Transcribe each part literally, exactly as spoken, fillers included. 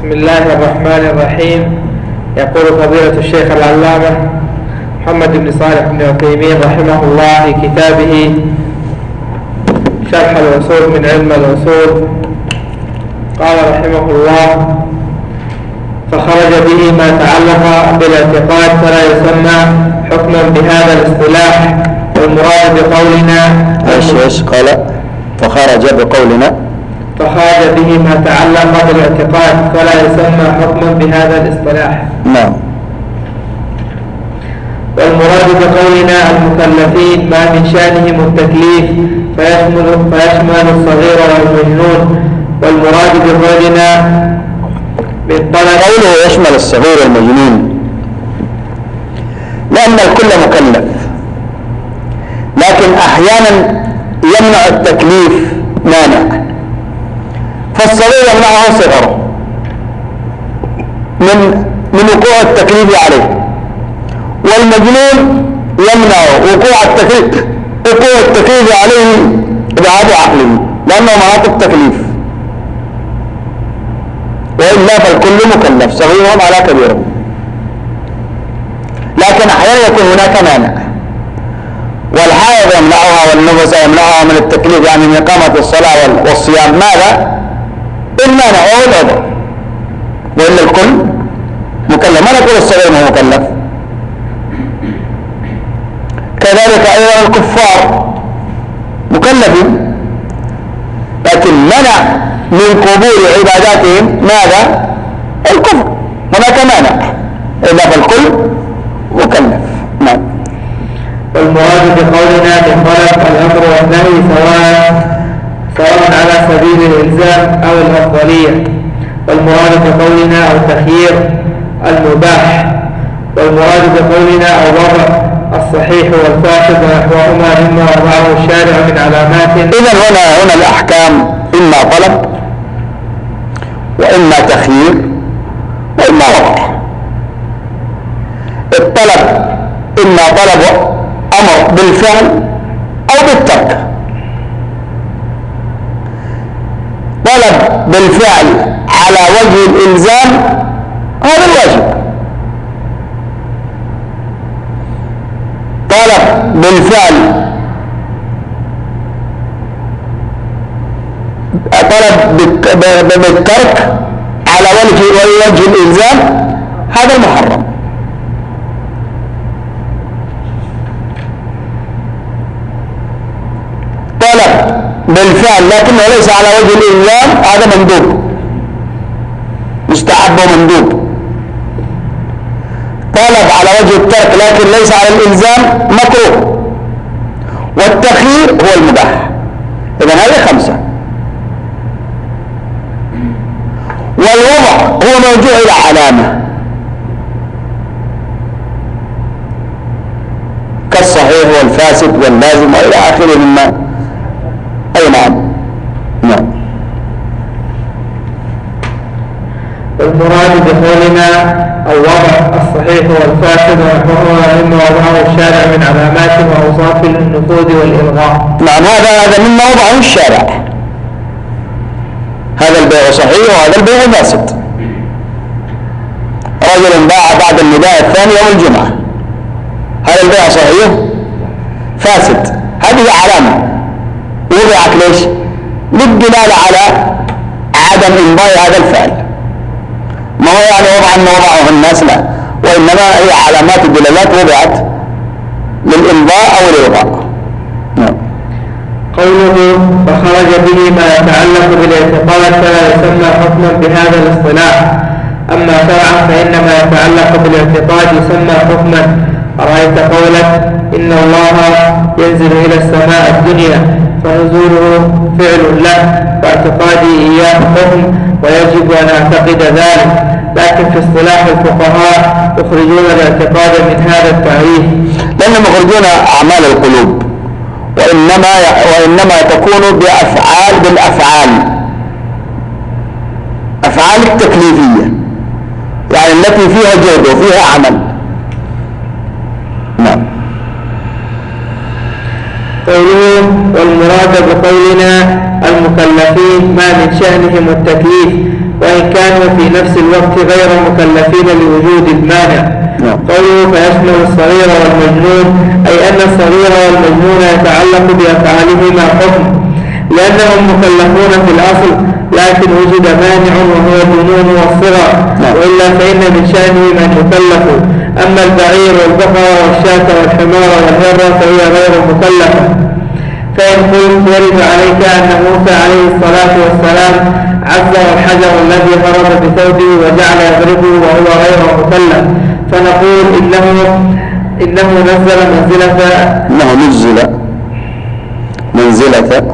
بسم الله الرحمن الرحيم. يقول فضيلة الشيخ العلامة محمد بن صالح بن عثيمين رحمه الله في كتابه شرح الأصول من علم الأصول، قال رحمه الله: فخرج به ما تعلق بالاعتقاد فلا يسمى حكما بهذا الاصطلاح. والمراد بقولنا ايش ايش قال فخرج بقولنا فخرج به ما تعلق بالاعتقاد فلا يسمى حكما بهذا الاصطلاح. نعم. والمراد بقولنا المكلفين ما من شأنهم التكليف فيشمل, فيشمل الصغير والمجنون. والمراد بقولنا من طلب قوله يشمل الصغير والمجنون لأن الكل مكلف، لكن أحيانا يمنع التكليف مانع، فالصغير يمنعه صغره من من وقوع التكليف عليه، والمجنون يمنع وقوع التكليف وقوع التكليف عليه إبعاد عقله لأنه مناط التكليف، وإلا فالكل مكلف صغيرهم على كبيرهم. لكن أحيانا يكون هناك مانع، والحائض يمنعها والنفس يمنعها من التكليف، يعني من إقامة الصلاة والصيام. ماذا؟ المانع وهو العذر، وإلا الكل مكلف. ما نقول الصغير هو مكلف. كذلك أيضا الكفار مكلفين، لكن منع من قبول عباداتهم ماذا؟ الكفر. هناك مانع، إلا فالكل مكلف. نعم. والمراد بقولنا بطلب الأمر والنهي سواء سواء على سبيل الإلزام أو الأفضلية. والمراد بقولنا التخيير المباح. والمراد بقولنا الوضع الصحيح والفاسد ونحوهما مما وضعه الشارع من علامات. إذن هنا هنا الأحكام إما طلب وإما تخيير وإما وضع. الطلب إما طلب أمر بالفعل أو بالترك. طلب بالفعل على وجه الإلزام هذا الواجب، طلب بالفعل طلب بالترك على وجه وجه الإلزام هذا المحرم. طلب بالفعل لكنه ليس على وجه الإلزام هذا مندوب، مستحب ومندوب. طلب على وجه الترك لكن ليس على الإلزام مكروه. والتخيير هو المباح. إذن هذه خمسة. والوضع هو موضوع إلى علامة كالصحيح والفاسد واللازم وإلى آخره مما. أي نعم. نعم. والمراد بقولنا الوضع الصحيح والفاسد ونحوهما مما وضعه الشارع من علامات وأوصاف النفوذ والإلغاء. نعم. هذا هذا مما وضعه الشارع. هذا البيع صحيح وهذا البيع فاسد. رجل باع بعد النداء الثاني يوم الجمعة، هذا البيع صحيح فاسد. هذه علامة وضعت ليش؟ للدلالة على عدم إمضاء هذا الفعل. ما هو يعني وضع أنه وضعه الناس، لا، وإنما هي علامات الدلالات وضعت للإمضاء أو الإلغاء. نعم. قوله فخرج به ما يتعلق بالاعتقاد فلا يسمى حكما بهذا الاصطلاح. أما شرعا فإن ما يتعلق بالاعتقاد يسمى حكما. أرأيت قولك إن الله ينزل إلى السماء الدنيا فنزوله فعل له واعتقادي إياه حكم ويجب أن أعتقد ذلك. لكن في اصطلاح الفقهاء يخرجون الاعتقاد من هذا التعريف، لأنهم يخرجون أعمال القلوب، وإنما وإنما تكون بأفعال بالأفعال أفعال التكليفية، يعني التي فيها جهد وفيها عمل. نعم. قولون والمراد بقولنا المكلفين ما من شأنهم التكليف وإن كانوا في نفس الوقت غير مكلفين لوجود المانع. قوله فيشمل الصغير والمجنون، أي أن الصغير والمجنون يتعلق بأفعالهما حكم، لأنهم مكلفون في الأصل، لكن وجد مانع وهو الجنون والصغر، وإلا فإن من شأنه من يكلف. أما البعير والبقرة والشاة والحمار والهرة فهي غير مكلفة. فإن قلت يرد عليك أن موسى عليه الصلاة والسلام عزر الحجر الذي هرب بثوبه وجعل يضربه وهو غير مكلف، فنقول إنه إنه نزل منزلة إنه نزل منزلة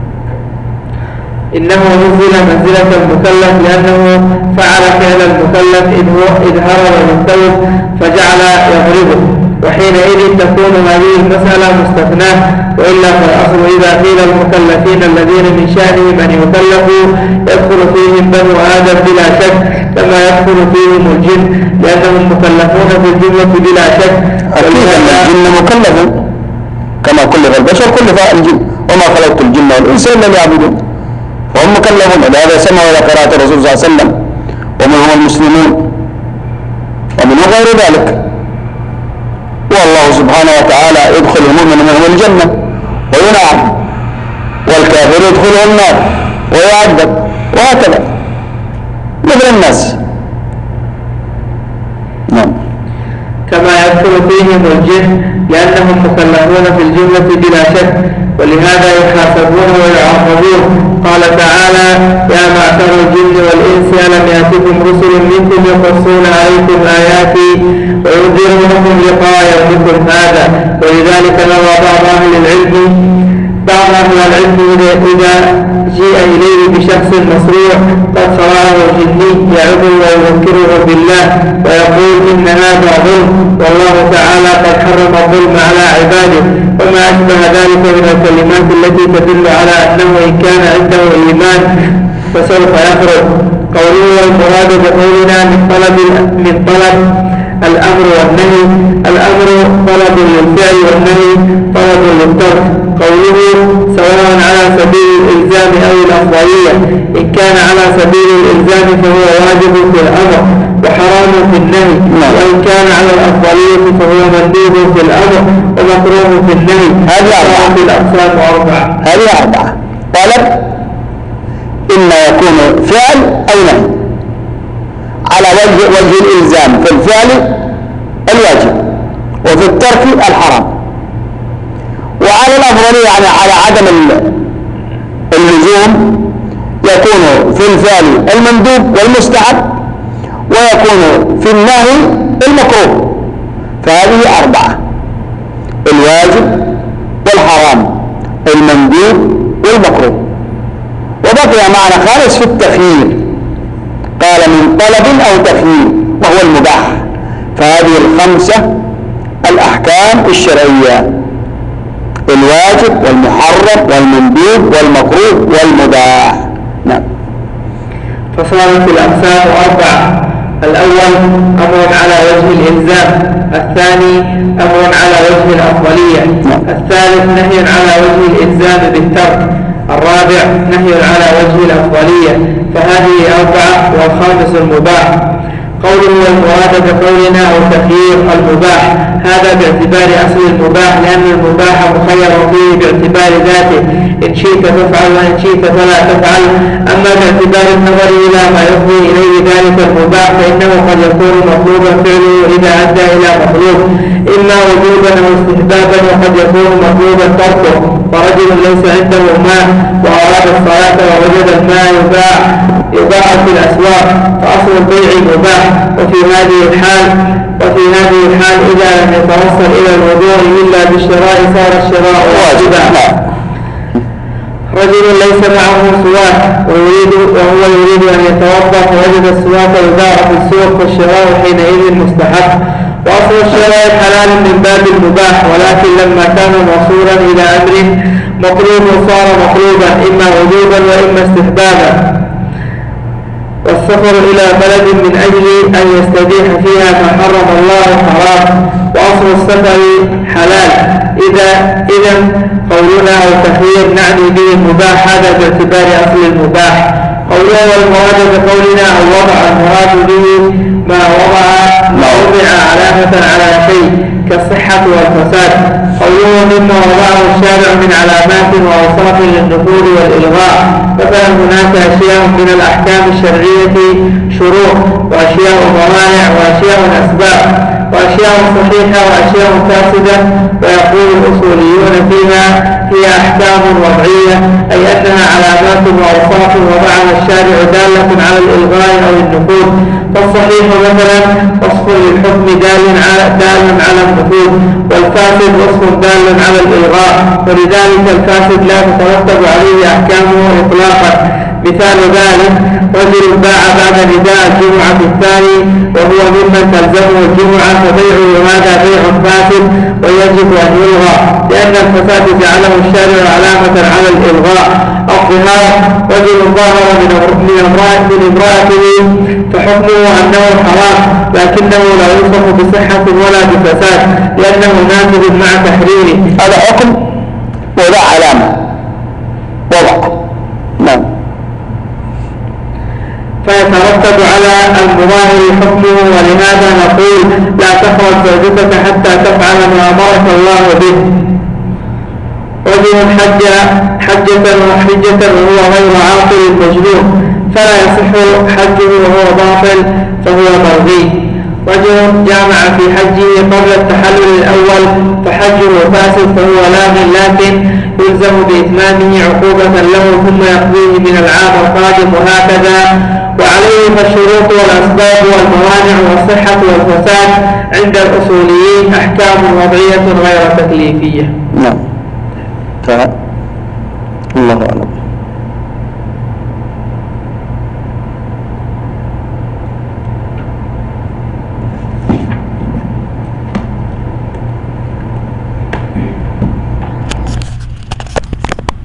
إنه نزل منزلة المكلف، لأنه فعل فعل المكلف إذ هرب بالثوب فجعل يضربه، وحينئذ تكون هذه المسألة مستثناة. وإلا فالأصل إذا قيل المكلفين الذين من شأنه من يكلفوا يدخل فيهم بنو آدم بلا شك، كما يدخل فيهم الجن، لأنهم مكلفون في الجنة بلا شك. أكيد الجن مكلف كما كلف البشر كلف الجن، وما خلقت الجن والإنس إلا ليعبدون، وهم مكلفون. ولهذا سمعوا إلى قراءة الرسول صلى الله عليه وسلم ومنهم المسلمون ومنهم غير ذلك. والله سبحانه وتعالى يدخل المؤمن منهم الجنة وينعم، والكافر يدخله النار ويعذب، وهكذا مثل الناس. نعم. كما يدخل فيهم الجن لأنهم مكلفون في الجنة بلا شك، ولهذا يحاسبون ويعاقبون. قال تعالى يا معشر الجن والإنس ألم يأتكم رسل منكم يقصون عليكم آياتي وينذرونكم لقاء يومكم هذا. ولذلك نرى بعض أهل العلم بعض أهل العلم إذا جيء إليه بشخص مصروع قد صرعه جني يعظه ويذكره بالله ويقول إن هذا ظلم، والله تعالى قد حرم الظلم على عباده، وما أشبه ذلك من الكلمات التي تدل على أنه إن كان عنده إيمان فسوف يخرج. قوله والمراد بقولنا من طلب من طلب الأمر والنهي، الأمر طلب للفعل والنهي طلب للترك. قوله سواء على سبيل الإلزام أو الأفضلية، إن كان على سبيل الإلزام فهو واجب في الأمر وحرام في النهي، وإن كان على الأفضلية فهو مندوب في الأمر ومكروه في النهي. هذه أربعة في الأقسام أربعة. هذه أربعة. طلب إما يكون فعل أو نهي على وجه وجه الإلزام، في الفعل الواجب وفي الترك الحرام، وعلى الأفضلية يعني على عدم اللزوم يكون في الفعل المندوب والمستحب، ويكون في النهي المكروه. فهذه أربعة: الواجب والحرام المندوب والمكروه. وبقي معنى خالص في التخيير، قال من طلب أو تخيير وهو المباح. فهذه الخمسة الأحكام الشرعية: الواجب والمحرم والمندوب والمكروه والمباح. نعم. فصارت الأقسام أربعة: الأول أمر على وجه الإلزام، الثاني أمر على وجه الأفضلية، الثالث نهي على وجه الإلزام بالترك، الرابع نهي على وجه الأفضلية. فهذه أربعة، والخامس المباح. قوله والمراد بقولنا أو تخيير المباح، هذا باعتبار أصل المباح، لأن المباح مخير فيه باعتبار ذاته، إن شئت تفعل وإن شئت فلا تفعل. أما باعتبار النظر إلى ما يفضي إليه ذلك المباح فإنه قد يكون مطلوبا فعله إذا أدى إلى مطلوب، إما وجوبا أو استحبابا، وقد يكون مطلوبا تركه. فرجل ليس عنده ماء وأراد الصلاة ووجد الماء يباع يباع في الأسواق، فأصل البيع مباح. وفي هذه الحال وفي هذه الحال إذا لم يتوصل إلى الوضوء إلا بالشراء صار الشراء واجبا. رجل ليس معه سواك ويريد وهو يريد أن يتوضأ فوجد السواك يباع في السوق، فالشراء حينئذ مستحب. وأصل الشراء حلال من باب المباح، ولكن لما كان موصولا إلى أمر مطلوب صار مطلوبا إما وجوبا وإما استحبابا. والسفر إلى بلد من أجل أن يستبيح فيها ما حرم الله حرام، وأصل السفر حلال. إذا إذا قولنا أو تخيير نعني به المباح، هذا باعتبار أصل المباح. قوله وهو المراد بقولنا أو وضع، المراد به ما وضع ما وضع علامة على شيء كالصحة والفساد. قوله مما وضعه الشارع من علامات وأوصاف للنفوذ والإلغاء، مثلا هناك أشياء من الأحكام الشرعية شروط، وأشياء موانع، وأشياء أسباب، وأشياء صحيحة وأشياء فاسدة. ويقول الأصوليون فيها هي أحكام وضعية، أي أنها علامات وأوصاف وضعها الشارع دالة على الإلغاء أو النفوذ. فالصحيح مثلا وصف للحكم دال على دال على النفوذ، والفاسد وصف دال على الإلغاء، ولذلك الفاسد لا تترتب عليه أحكامه إطلاقا. مثال ذلك رجل باع بعد نداء الجمعة الثاني وهو ممن تلزمه الجمعة، فبيعه هذا بيع فاسد ويجب أن يلغى، لأن الفساد جعله الشارع علامة على الإلغاء. الظهار رجل ظاهر من امرأته فحكمه أنه حرام، لكنه لا يوصف بصحة ولا بفساد لأنه نافذ مع تحريمه. هذا حكم ولا علامة وضع. نعم. فيترتب على المظاهر حكمه، ولهذا نقول لا تخرج زوجتك حتى تفعل ما أمرك الله به. رجل حج حجة وحجة وهو غير عاقل مجنون فلا يصح حجه وهو باطل فهو مرضي. رجل جامع في حجه قبل التحلل الأول فحجه فاسد فهو لاغ، لكن يلزم بإتمامه عقوبة له ثم يقضيه من العام القادم، وهكذا. وعليه فالشروط والأسباب والموانع والصحة والفساد عند الأصوليين أحكام وضعية غير تكليفية. نعم. الله أعلم.